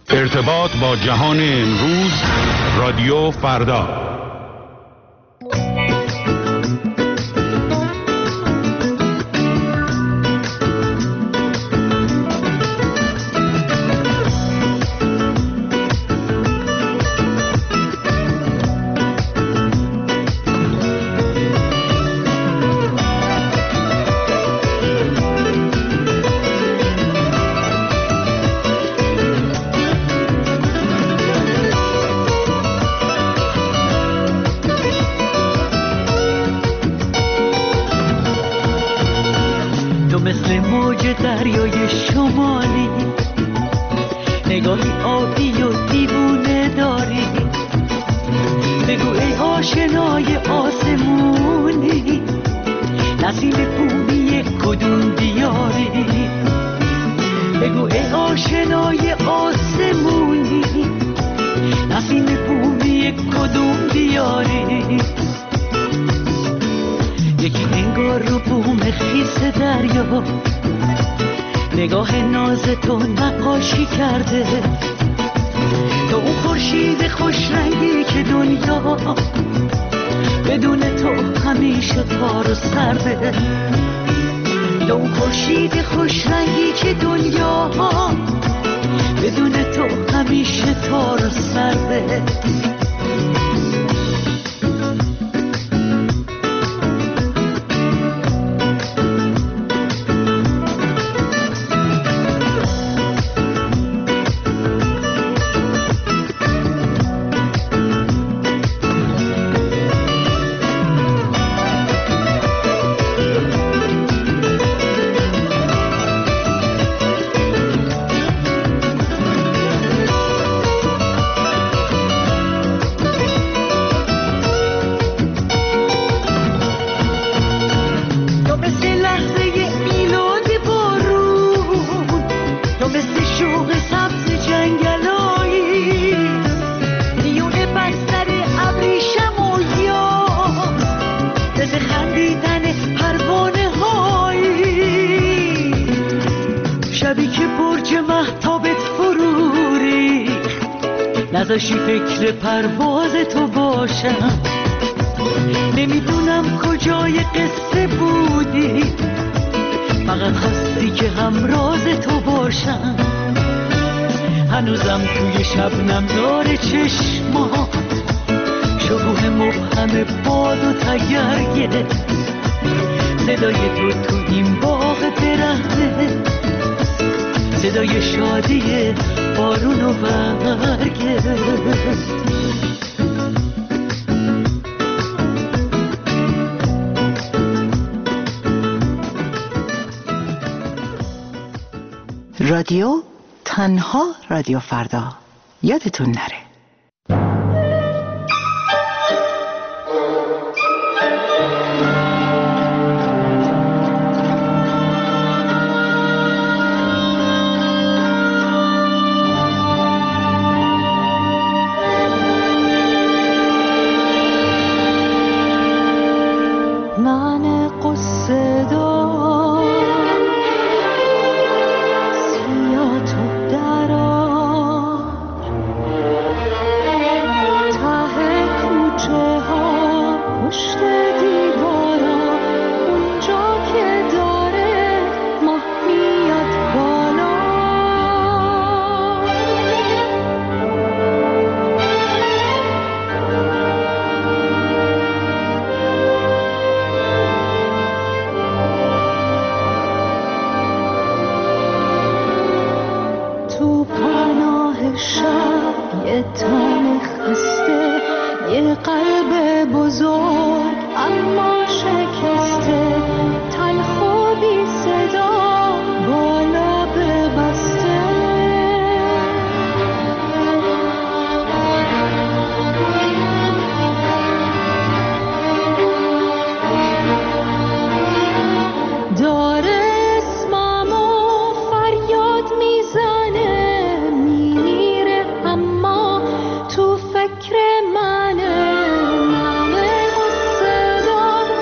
ارتباط با جهان امروز، رادیو فردا. دریای شمالی، نگاهی آبی و دیوونه داری، بگو ای آشنای آسمونی، نسیم بومی کدوم دیاری، بگو ای آشنای آسمونی، نسیم بومی کدوم دیاری. یکی انگار رو بوم خیس دریا، نگاه ناز تو نقاشی کرده، تو اون خورشید خوش رنگی که دنیا بدون تو همیشه تار و سرده، تو اون خورشید خوش رنگی که دنیا بدون تو همیشه تار و سرده. نذاشی فکر پرواز تو باشم، نمیدونم کجای قصه بودی، فقط خواستی که همراز تو باشم. هنوزم توی شبنم داره چشما، شکوه مبهم باد و تگرگه، صدای تو این باغ برهنه، صدای شادی بارون و برگه. رادیو تنها رادیو فردا، یادتون نره. فکر منه، من قصه دار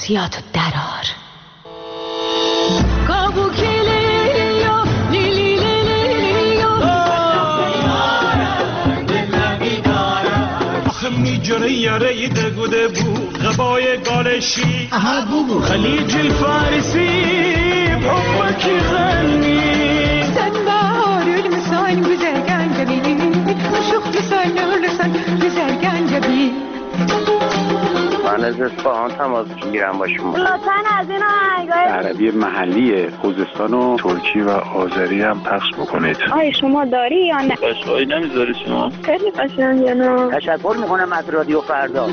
سیاتو درار. میجره یاره دگوده بو غبای گالشی خلیج الفارسی بحبك غني سنبار المسان güzelgen جبين مشوق لسان لسان güzelgen جبين. من از اصفهان تماس میگیرم با شما. لطفاً از این آهنگای عربی محلی خوزستان و ترکی و آذری هم پخش بکنید. آیا شما داری یا نه؟ قشقایی نمیذاری شما؟ خیلی قشنگه نه؟ تشکر میکنم از رادیو فردا.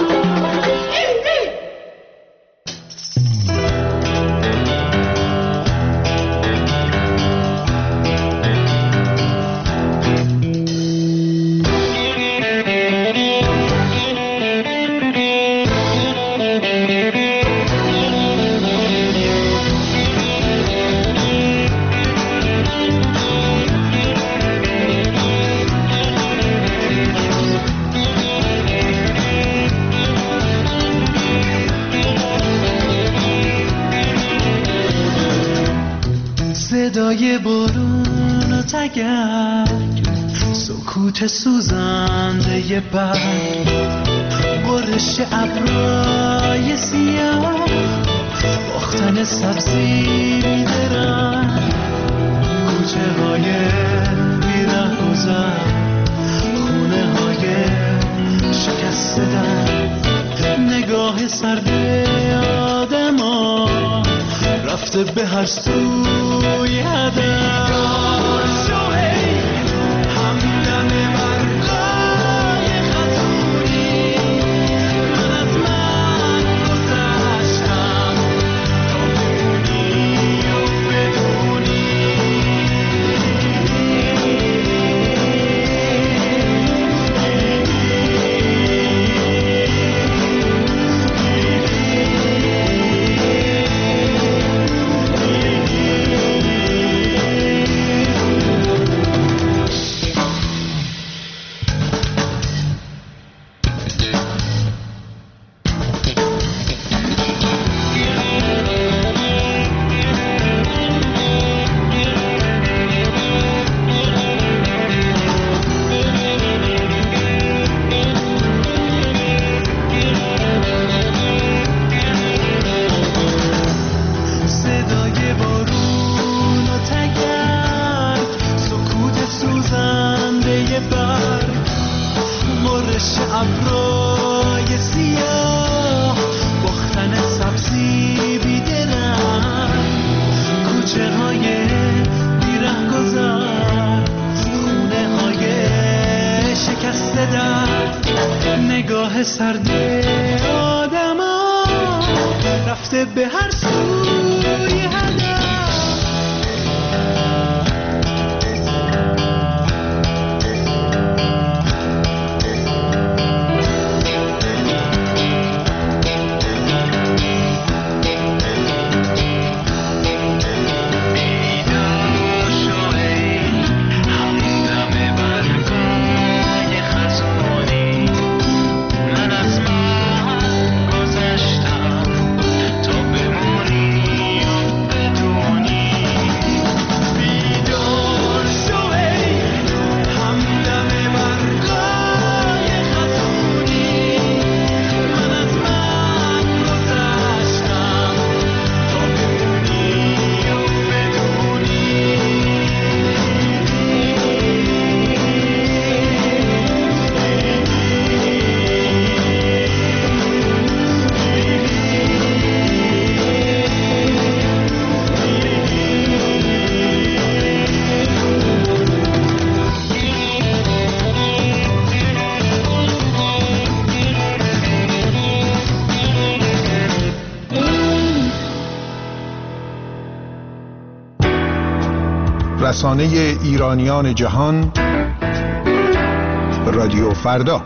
صدای بارون و تگرگ، سکوت سوزنده برگ، برش ابرای سیاه، باختن سبزی بیدرنگ، کوچه های بیره گذر، خونه های شکسته در، نگاه سرد آدم ها رفته به هر سوی هدف. همدم برقای خزونی من از من گذشتم تا بمونی و بدونی. نگاه سرد آدما رفته به هر سوی هدف. رسانه ایرانیان جهان رادیو فردا.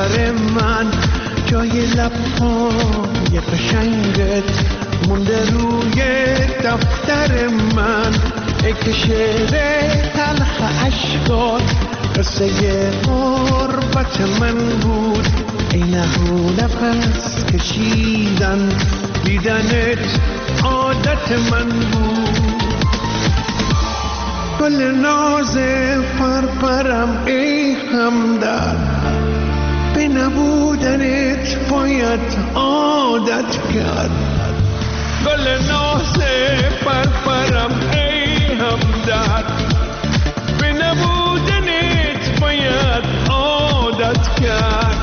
دختر من، جای لب‌های قشنگت مونده روی دفتر من. ای که شعر تلخ عشقات قصه غربت من بود. ای نهو نفس کشیدن دیدنت عادت من بود. گل ناز پرپرم ای همدرد، به نبودنت باید عادت کرد. گل ناز پرپرم ای همدرد، به نبودنت باید عادت کرد.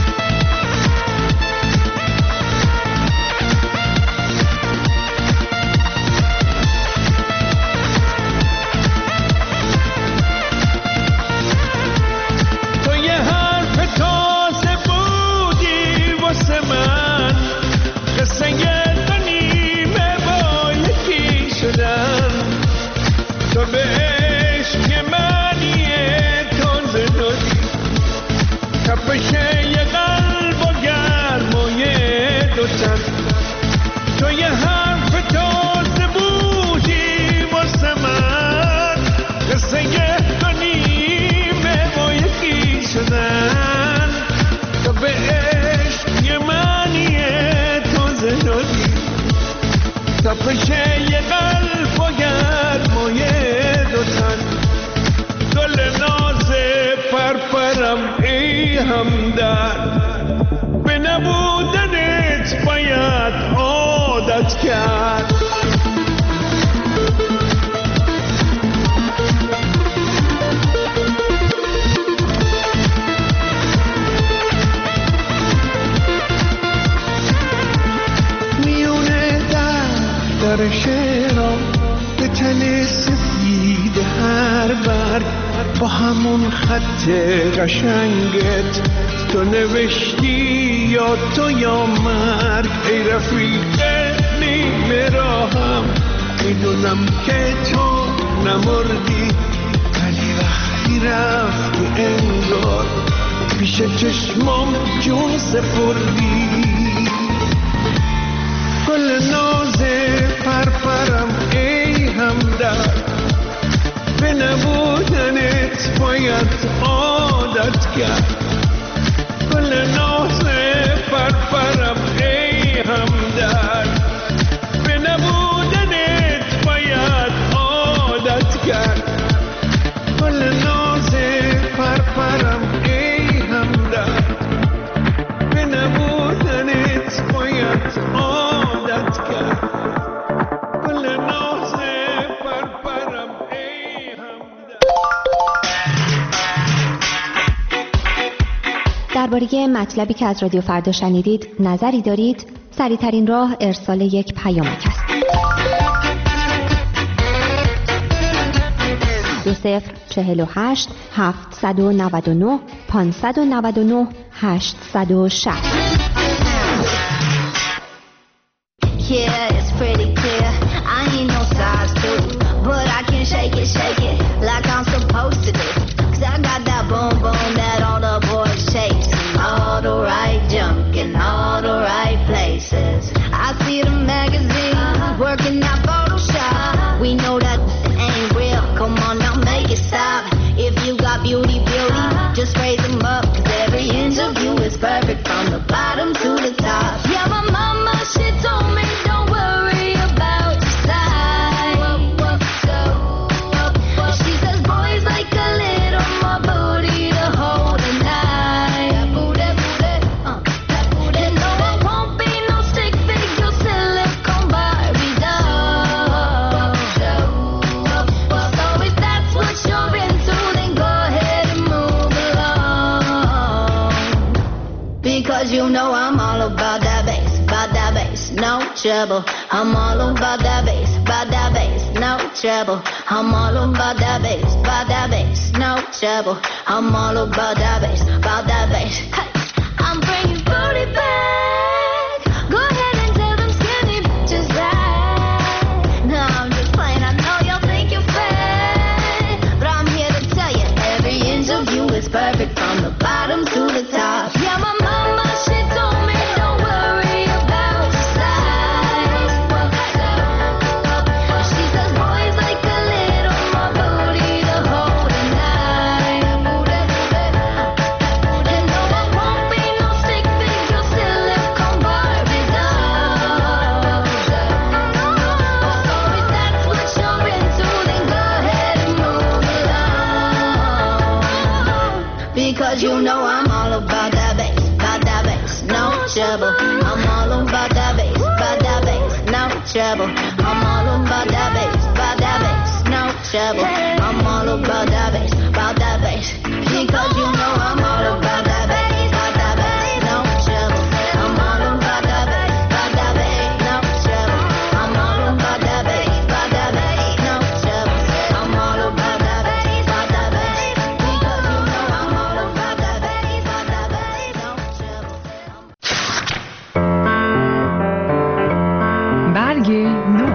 تو به عشق منی تازه دادی، تپش یه قلب و گرمای دو تن. تو یه حرف تازه بودی واسه من، قصه غنیمه با یکی شدن. تو به عشق یه منی تازه دادی، تپش یه قلب و گرمای دو تن. گل ناز پرپرم ای همدرد، به نبودنت باید عادت کرد. میونه در شعرها به تل سفید هر برگ، با همون خط قشنگت تو نوشتی یا تو یا مرگ. ای رفیق نیمه راهم، میدونم که تو نمردی، ولی وقتی رفتی انگار پیش چشمام جون سپردی. گل ناز پرپرم ای همدرد، به نبودنت باید عادت کرد. گل ناز پرپرم ای همدرد، به نبودنت باید عادت کرد. گل ناز پرپرم ای همدرد، به نبودنت باید عادت کرد. گل ناز پرپرم ای همدرد. درباره مطلبی که از رادیو فردا شنیدید نظری دارید؟ سریع‌ترین راه ارسال یک پیامک است. 2048 799 599 860. Yeah, it's pretty clear. I ain't no size 2, but I can shake it like I'm supposed to do. 'Cause I got that boom boom that all the boys chase, all the right junk in all the right places. I see the magazines working that Photoshop. We know that ain't real. Come on now, make it stop. If you got beauty, just raise them up. 'Cause every inch of you is perfect from the bottom to the top. Yeah, my mama, she told me don't worry about your size. She says boys like a little more booty to hold at night. That booty. You know it won't be no stick figure silicone Barbie doll. So if that's what you're into, then go ahead and move along. Because you know I'm all about that bass, no trouble. I'm all about that bass, no trouble. I'm all about that bass, no trouble. I'm all about that bass. Hey, I'm bringing booty back. Go ahead and tell them skinny bitches that. No, I'm just playing. I know y'all think you're fat, but I'm here to tell you every inch of you is perfect from the bottom to the top. Yeah. Because you know I'm all about that bass, no trouble. I'm all about that bass, no trouble. I'm all about that bass, no trouble. I'm all about that bass, because you know I'm all about that bass, no trouble. I'm all about that bass, no trouble. I'm all about that bass, no trouble. I'm all about that bass, because you know I'm all about that bass, no trouble. برگ نو.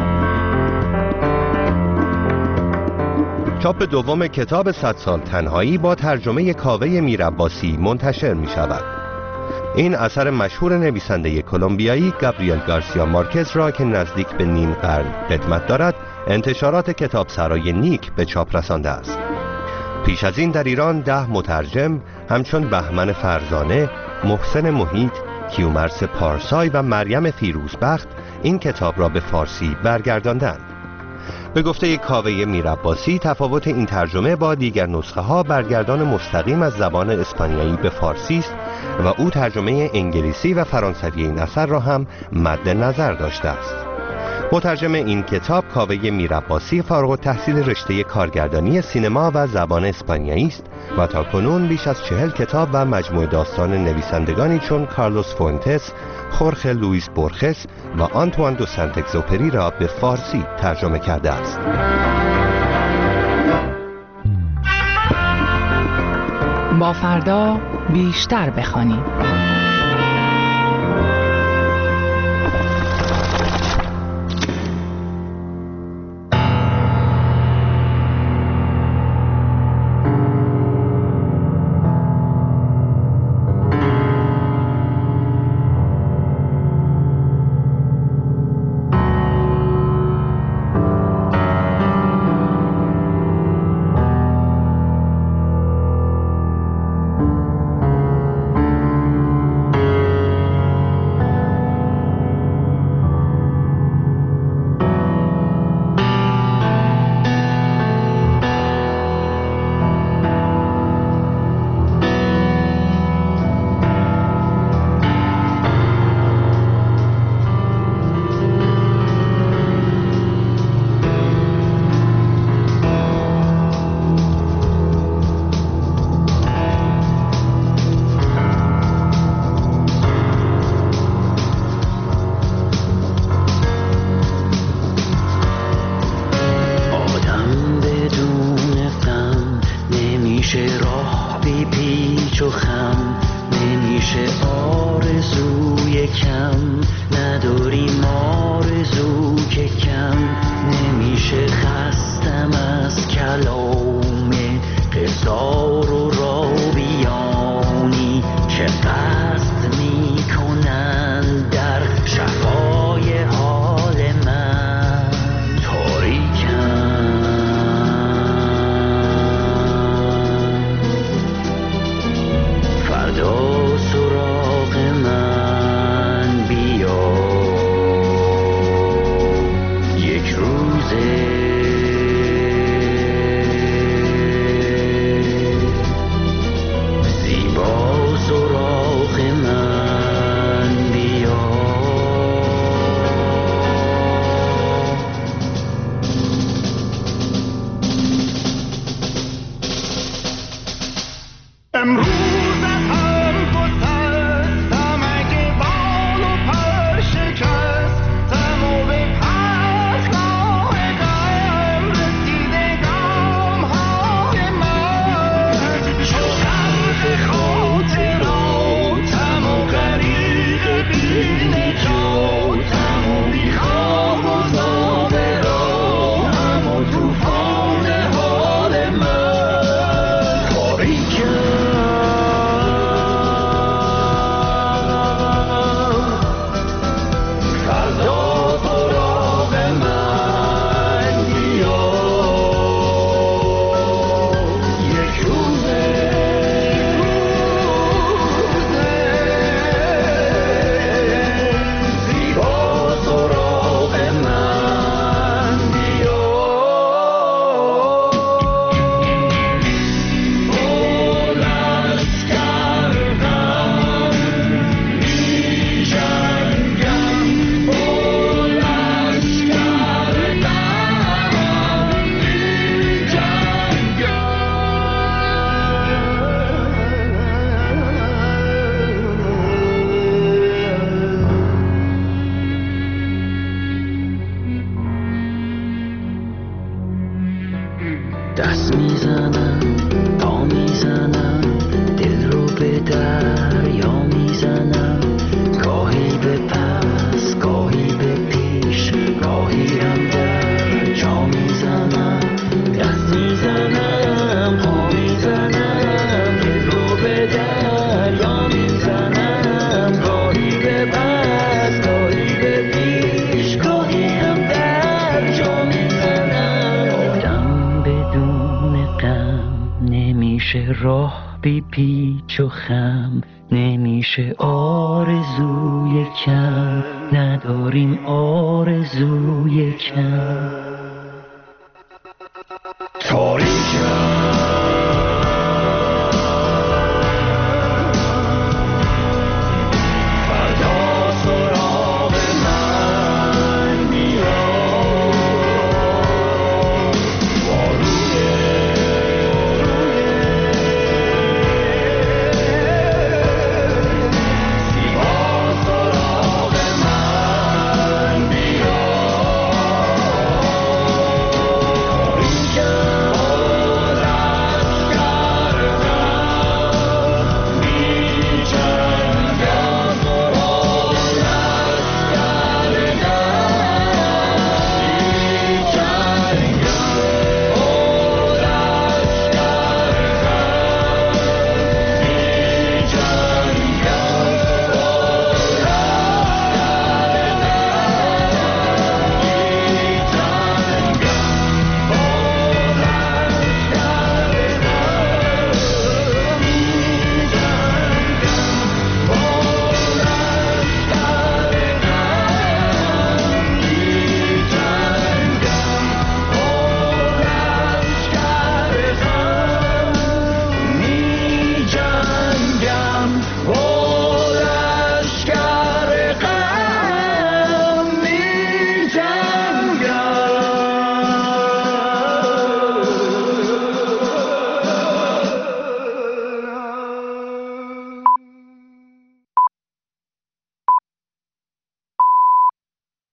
چاپ دوم کتاب 100 سال تنهایی با ترجمه کاوه میرعباسی منتشر می شود. این اثر مشهور نویسنده کلمبیایی گابریل گارسیا مارکز را که نزدیک به نیم قرن قدمت دارد، انتشارات کتاب سرای نیک به چاپ رسانده است. پیش از این در ایران 10 مترجم همچون بهمن فرزانه، محسن محیط، کیومرث پارسای و مریم فیروزبخت این کتاب را به فارسی برگرداندند. به گفته کاوه میرعباسی، تفاوت این ترجمه با دیگر نسخه ها برگردان مستقیم از زبان اسپانیایی به فارسی است و او ترجمه انگلیسی و فرانسوی این اثر را هم مد نظر داشته است. مترجم این کتاب کاوه میرعباسی فارغ التحصیل رشته کارگردانی سینما و زبان اسپانیایی است و تاکنون بیش از 40 کتاب و مجموعه داستان نویسندگانی چون کارلوس فوئنتس، خورخه لوئیس بورخس و آنتوان دو سنت اگزوپری را به فارسی ترجمه کرده است. با فردا بیشتر بخوانیم. دست میزنم پا میزنم دل رو به دریا میزنم گاهی به پس گاهی به پیش گاهی هم در جا میزنم دست میزنم پا میزنم دل رو به دریا میزنم گاهی به پس گاهی به پیش گاهی هم در جا میزنم آدم بدون غم نمیشه راه بی پیچ و خم نمیشه آرزوی کم نداریم آرزوی کم